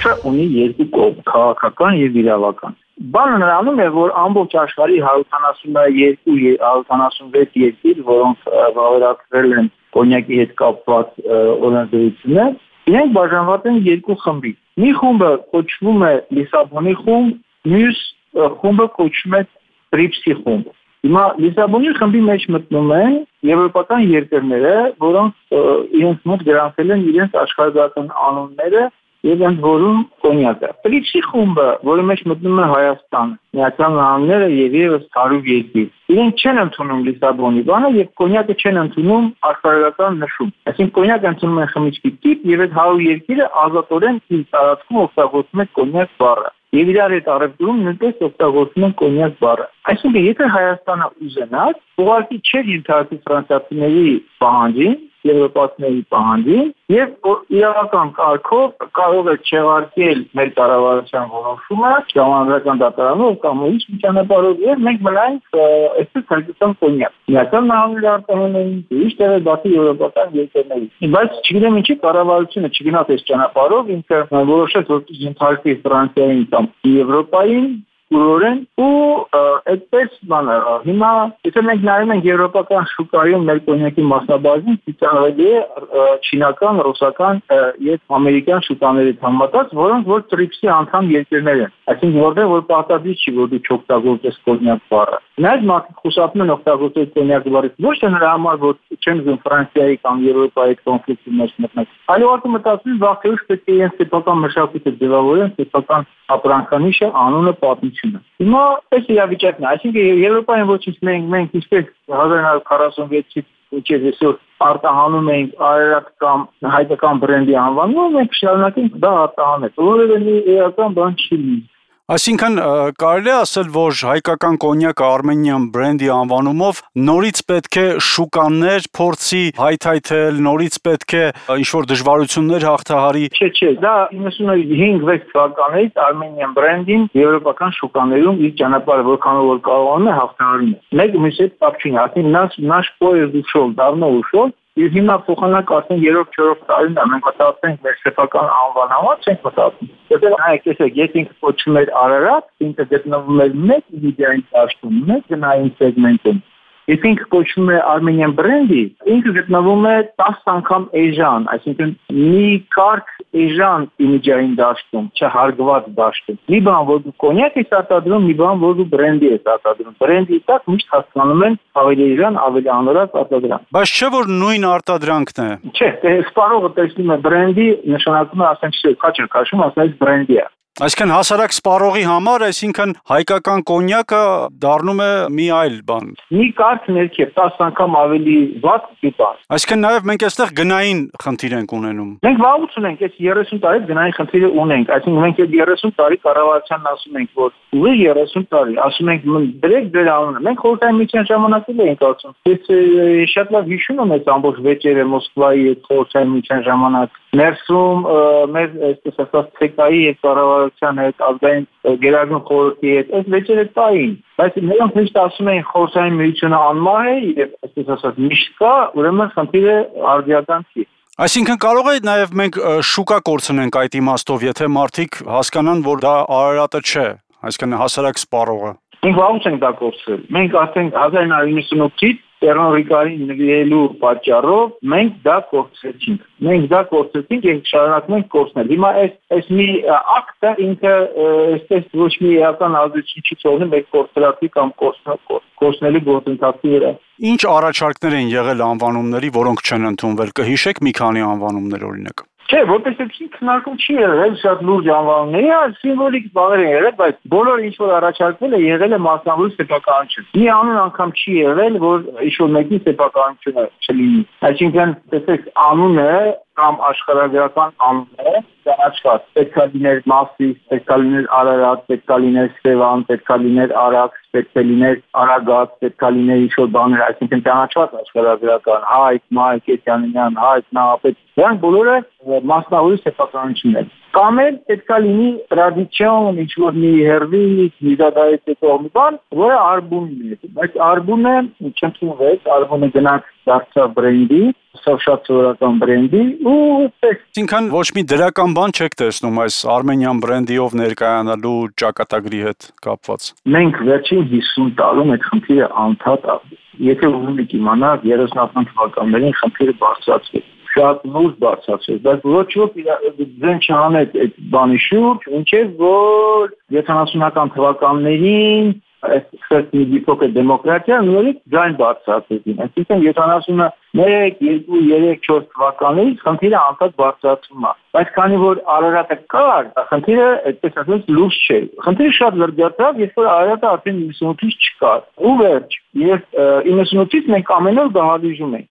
Հարցը ունի երկու կողմ՝ քաղաքական եւ իրավական։ Բանը նրանում է, որ ամբողջ աշխարհի 172-176 երկիր, որոնք վավերացրել են կոնյակի հետ կապված օրենսդրություններ, իրենք բաժանված են երկու խմբի։ Մի խումբը կոչվում է Լիսաբոնի խումբ, մյուս խումբը կոչվում է TRIPS-ի խումբ։ Հիմա Լիսաբոնի խմբի մեջ մտնում են եվրոպական երկրները, որոնք իրենց մոտ գրանցել են իրենց աշխարհագրական անունները եւ ընդ որում կոնյակը։ TRIPS-ի խումբը, որի մեջ մտնում է Հայաստանը, Միացյալ Նահանգները եւ եւս 100 երկիր, իրենք չեն ընդունում Լիսաբոնի բանը եւ կոնյակը չեն ընդունում աշխարհագրական նշում։ Այսինքն կոնյակը ընդունում են խմիչքի տիպ եւ այդ 100 երկիրը ազատորեն իր տարածքում օգտագործում են կոնյակ բառը։ Եվ իրար հետ առևտրում նույնպես օգտագործում են կոնյակ բառը։ Այսինքն, եթե Հայաստանը ուզենար, ուղղակի չէր ենթարկի ֆրանսիացիների պահանջին, եվրոպացիների պահանջին, եւ իրավական կարգով կարող է չեղարկել մեր կառավարության որոշումը ժամանակական դատարանով կամ ուրիշ միջանապարհով, եւ մենք մնանք այսպես հայկական կոնյակ։ Միացյալ Նահանգները արտահանում, ուրիշ տեղեր բացի եվրոպական երկրներից։ Բայց չգիտեմ ինչի կառավարությունը չգնաց այս ճանապարհով, ինքը որոշեց, որ ենթարկի Ֆրանսիային կամ Եվրոպային ուրորեն ու այդպես բանը հիմա եթե մենք նայում ենք եվրոպական շուկայում մեր կոնյակի մասնաբաժին ցուցահանդեսի չինական, ռուսական եւ ամերիկյան շուկաներից համեմատած, որոնք որ TRIPS-ի անդամ երկրներ են։ Այսինքն որտեղ որ պարտադիր չի որ դու չօգտագործես կոնյակ բառը։ Նայած մարդիկ խուսափում են օգտագործել կոնյակ բառը ոչ թե նրա համար որ չեն զգում Ֆրանսիայի կամ Եվրոպայի կոնֆլիկտի մեջ մտնել, այլ ուղղակի մտածում վաղ թե ուշ պետք է իրենց սեփական մշակույթը ձևավորեն, սեփական ապրանքանիշը, անունը, պատմությունը։ Հիմա այս իրավիճակն է, այսինքն Եվրոպային ոչինչ մենք ինչպես 1946-ից մինչև այսօր արտահանում ենք Արարատ կամ հայկական բրենդի անվանումը, մենք շարունակենք դա արտահանել, որովհետեւ մի էական բան չի լինի։ Այսինքն կարելի է ասել, որ հայկական կոնյակը Armenian brand-ի անվանումով նորից պետք է շուկաներ փորձի հայթայթել, նորից պետք է ինչ-որ դժվարություններ հաղթահարի։ Չէ, դա 95-6 թվականից Armenian brand-ին եվրոպական շուկաներում իր ճանապարհը որքանով որ կարողանում է հաղթահարում է։ Մեկ մյուսի հետ կապ չունի, ասենք նаш поезд ушел, давно ушел, եւ հիմա փոխանակ արդեն 3-4 տարին է մենք մտածենք մեր սեփական անվանումը չենք մտածում։ Եթե այստեղ գետինգ կոչվում էր Արարատ, ինքը գտնվում էր մեկ միդիային դաշտում, մեկ գնային սեգմենտում։ Եթե ինքը կոչվում է Armenian brand-ի, ինքը գտնվում է 10 անգամ էժան, այսինքն մի կարճ էժան իմիջային դաշտում, չհարգված դաշտում։ Մի բան որ դու կոնյակ ես արտադրում, մի բան որ դու բրենդի ես արտադրում։ Բրենդի տակ միշտ հասկանում են ավելի էժան, ավելի անորակ արտադրանք։ Բայց չէ որ նույն արտադրանքն է։ Չէ, սպառողը տեսնում է բրենդի, նշանակում է ասենք չէ, քաչը քաշում, ասենք բրենդի է։ Այսինքն հասարակ սպառողի համար, այսինքն հայկական կոնյակը դառնում է մի այլ բան։ Մի կարճ ներքև 10 անգամ ավելի վատ բան։ Այսինքն նաև մենք այստեղ գնային խնդիր ենք ունենում։ Մենք վաղուց ունենք, այս 30 տարի գնային խնդիրը ունենք, այսինքն մենք այդ 30 տարի կառավարությանն ասում ենք, որ ուղիղ 30 տարի, ասում ենք դրեք դեր անունը։ Մենք խորհրդային միջին ժամանակել ենք ասում։ Ես շատ լավ հիշում եմ այս ամբողջ վեճերը Մոսկվայի այդ խորհրդային միջին ժամանակ։ Ներսում մեր այսպես ասած ցեկայի եւ կառավարության հետ ազգային գերագույն խորհրդի հետ այս վեճերը կային, բայց նրանք միշտ ասում էին խորհրդային միությունը անմահ է եւ այսպես ասած միշտ կա, ուրեմն խնդիրը արդիական չի։ Այսինքն կարող է նաև մենք շուկա կորցնենք այդ իմաստով, եթե մարդիկ հասկանան, որ դա Արարատը չէ, այսինքն հասարակ սպառողը։ Մենք վաղուց ենք դա կորցրել։ Մենք արդեն 1998-ից Տերնորիկարին նվիրելու պատճառով մենք դա կորցրեցինք։ Մենք դա կորցրեցինք եւ շարունակում ենք կորցնել։ Հիմա այս մի ակտը ինքը այսպես ոչ մի էական ազդեցություն չի թողնում մեր կորցրածի կամ կորցնելու գործընթացի վրա։ Ինչ առաջարկներ են եղել անվանումների, որոնք չեն ընդունվել։ Կհիշեք մի քանի անվանումներ օրինակ։ Չէ, որպես այդպեսի քննարկում չի եղել շատ լուրջ անվանումների, այլ սիմվոլիկ բաներ են եղել, բայց բոլոր ինչ որ առաջարկվել է եղել է մասնավոր սեփականություն։ Մի անուն անգամ չի եղել, որ ինչ որ մեկի սեփականությունը չլինի։ Այսինքն, տեսեք, անունը կամ աշխարհագրական անուն է, ճանաչված։ Պետք է լիներ Մասիս, պետք է լիներ Արարատ, պետք է լիներ Սևան, պետք է լիներ Արաքս, պետք է լիներ Արագած, պետք է լիներ ինչ-որ բաներ, այսինքն ճանաչված աշխարհագրական Հայկ, Մայք, Էտյանյան, Հայկ, Նահապետ, դրանք բոլորը մասնավորի սեփականություններ են։ Կամ էլ պետք է լինի տրադիցիոն, ինչ-որ մի հերվի, միզադայից հետո մի բան, որը արբունն է, բայց արբունը չընդունվեց, արբունը գնաց դարձավ բրենդի Սա շատ սովորական բրենդի ու Այսինքն ոչ մի դրական բան չեք տեսնում այս Armenian brand-իով ներկայանալու ճակատագրի հետ կապված։ Մենք վերջին 50 տարում այդ խնդիրը անդադ եթե ուզում եք իմանալ 30-ական թվականներին խնդիրը բարձրացվեց շատ լուրջ բարձրացվեց, բայց ոչ ոք ձեն չանեց այդ բանի շուրջ, ինչեւ որ 70-ական թվականներին այս մի փոքր դեմոկրատիա նորից ձայն բարձրացրեցին, այսինքն 71, 2, 3, 4 թվականներից խնդիրը անդադ բարձրացվում է, բայց քանի որ Արարատը կար, խնդիրը այդպես ասած լուրջ չէ, խնդիրը շատ զարգացավ, երբ որ Արարատը արդեն 98-ից չկար, ու վերջ, եւ 98-ից մենք ամեն օր գահալիժում ենք,